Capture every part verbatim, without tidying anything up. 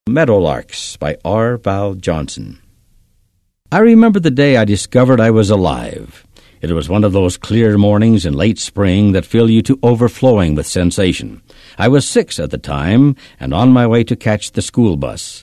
Meadowlarks by R. Val Johnson. I remember the day I discovered I was alive. It was one of those clear mornings in late spring that fill you to overflowing with sensation. I was six at the time and on my way to catch the school bus.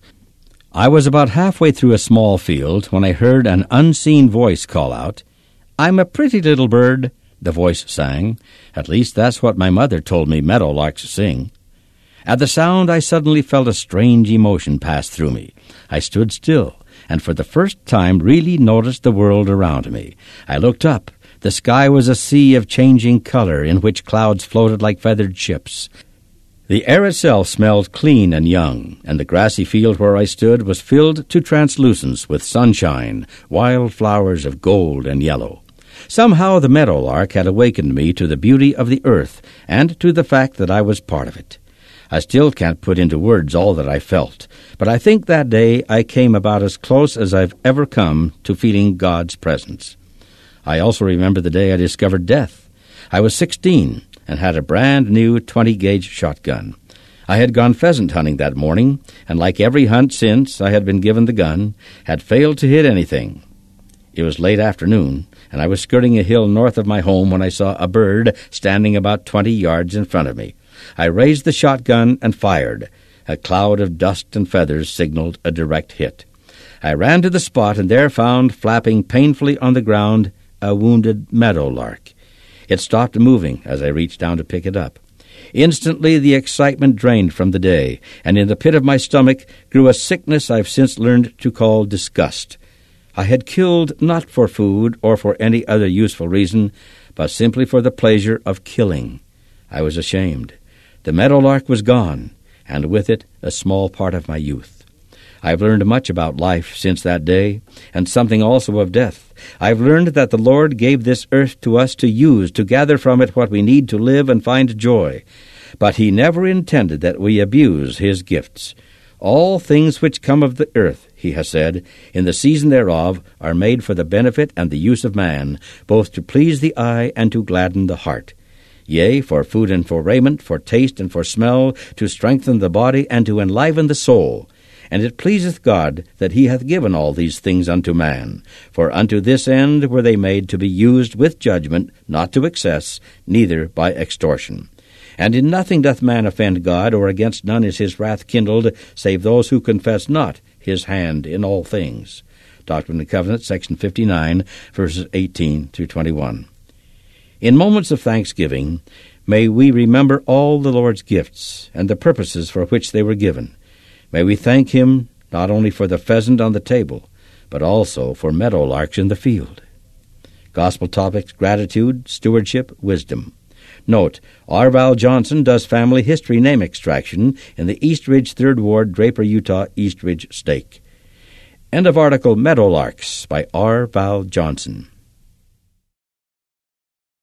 I was about halfway through a small field when I heard an unseen voice call out, "I'm a pretty little bird," the voice sang. At least that's what my mother told me meadowlarks sing. At the sound, I suddenly felt a strange emotion pass through me. I stood still, and for the first time really noticed the world around me. I looked up. The sky was a sea of changing color in which clouds floated like feathered ships. The air itself smelled clean and young, and the grassy field where I stood was filled to translucence with sunshine, wild flowers of gold and yellow. Somehow the meadowlark had awakened me to the beauty of the earth and to the fact that I was part of it. I still can't put into words all that I felt, but I think that day I came about as close as I've ever come to feeling God's presence. I also remember the day I discovered death. I was sixteen and had a brand-new twenty-gauge shotgun. I had gone pheasant hunting that morning, and like every hunt since I had been given the gun, had failed to hit anything. It was late afternoon, and I was skirting a hill north of my home when I saw a bird standing about twenty yards in front of me. I raised the shotgun and fired. A cloud of dust and feathers signaled a direct hit. I ran to the spot and there found, flapping painfully on the ground, a wounded meadowlark. It stopped moving as I reached down to pick it up. Instantly the excitement drained from the day, and in the pit of my stomach grew a sickness I've since learned to call disgust. I had killed not for food or for any other useful reason, but simply for the pleasure of killing. I was ashamed. The meadowlark was gone, and with it a small part of my youth. I've learned much about life since that day, and something also of death. I've learned that the Lord gave this earth to us to use, to gather from it what we need to live and find joy. But He never intended that we abuse His gifts. All things which come of the earth, He has said, in the season thereof, are made for the benefit and the use of man, both to please the eye and to gladden the heart. Yea, for food and for raiment, for taste and for smell, to strengthen the body and to enliven the soul. And it pleaseth God that He hath given all these things unto man. For unto this end were they made to be used with judgment, not to excess, neither by extortion. And in nothing doth man offend God, or against none is His wrath kindled, save those who confess not His hand in all things. Doctrine and Covenants, section fifty-nine, verses eighteen through twenty-one. In moments of thanksgiving, may we remember all the Lord's gifts and the purposes for which they were given. May we thank Him not only for the pheasant on the table, but also for meadowlarks in the field. Gospel topics: gratitude, stewardship, wisdom. Note, R. Val Johnson does family history name extraction in the East Ridge third Ward, Draper, Utah, East Ridge Stake. End of article, Meadowlarks by R. Val Johnson.